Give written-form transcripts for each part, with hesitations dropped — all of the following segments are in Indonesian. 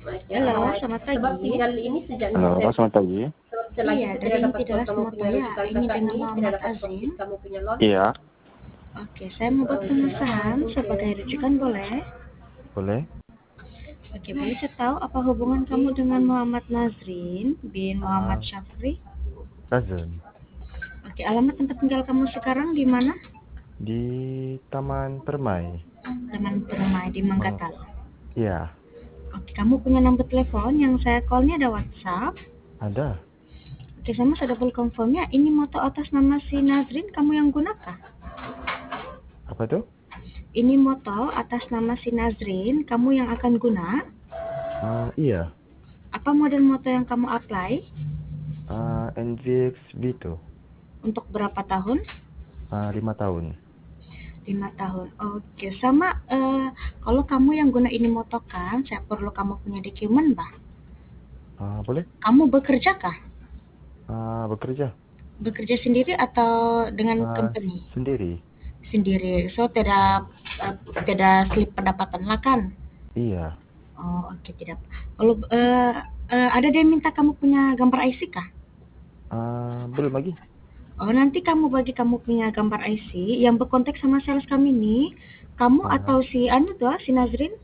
Halo, Alright. selamat Sebab pagi. tinggal ini sejak Halo, Desember. selamat pagi. Sebab selagi Iya, itu dari tidak dapat Inti buat Deras kamu punya Motoya. rujukan Ini kakak dengan ini, tidak Muhammad dapat Azim. profit kamu punya loan. Iya, Oke, saya mau buat pengesahan Thank sebagai you. rujukan boleh? boleh. Oke, boleh saya tahu apa hubungan kamu dengan Muhammad Nazrin bin Muhammad Ah, Syafri? Cousin. Oke, alamat tempat tinggal kamu sekarang di mana? Di Taman Permai. Taman Permai di Mang Manggatal. Iya, Oke, kamu punya nomor telepon yang saya callnya ada WhatsApp. ada. Oke, sama saya double confirmnya. Ini moto atas nama si Nazrin kamu yang gunakan? Apa tuh? Ini moto atas nama si Nazrin kamu yang akan guna? Iya. Apa model moto yang kamu apply? NVX Vito. Untuk berapa tahun? 5 tahun. 5 tahun. Oke, sama kalau kamu yang guna ini moto kan, saya perlu kamu punya dokumen, Bah. Boleh? Kamu bekerja kah? Bekerja. Bekerja sendiri atau dengan company? Sendiri. Sendiri. So tidak slip pendapatan lah kan? Iya. Oh, oke, tidak. Kalau ada dia minta kamu punya gambar IC kah? Belum lagi. Oh, nanti kamu bagi kamu punya gambar IC yang berkontak sama sales kami nih. Kamu atau si si Nazrin?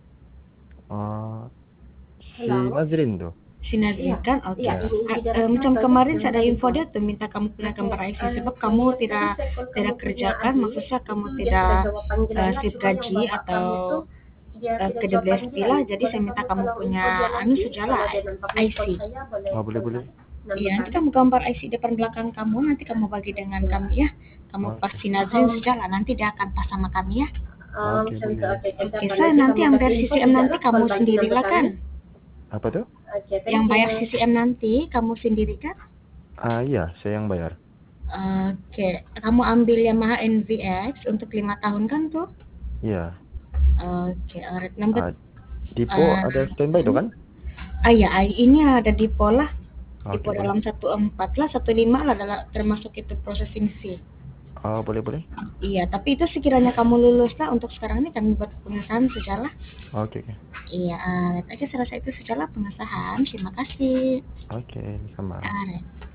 Si Nazrin tuh. Si Nazrin kan? Oke. Iya, Macam kemarin saya ada info dia tuh minta kamu punya gambar IC sebab kamu tidak kerjakan, maksudnya kamu tidak slip gaji atau ke DBSP lah, jadi saya minta kamu punya sejalan IC. Boleh. Iya, nanti kamu gambar IC depan belakang kamu, nanti kamu bagi dengan kami ya. Kamu pasti Nazrin sejalan, nanti dia akan pas sama kami ya. Oke, boleh. Oke, saya nanti yang bayar CCM nanti kamu sendiri lah kan? Apa tuh? Yang bayar CCM nanti kamu sendiri kan? Iya, saya yang bayar. Oke, kamu ambil Yamaha NVX untuk 5 tahun kan tuh? Iya. Oke, alright. Number Dipo ada standby tuh kan? ya, ini ada di pola. Di Oke, dalam 14 lah, 15 lah termasuk itu processing fee. Boleh. Iya, tapi itu sekiranya kamu lulus lah untuk sekarang ini kami buat pengesahan sejalan. Oke. Iya, oke, saya rasa itu sejalan pengesahan. Terima kasih. Oke, sama. Alright.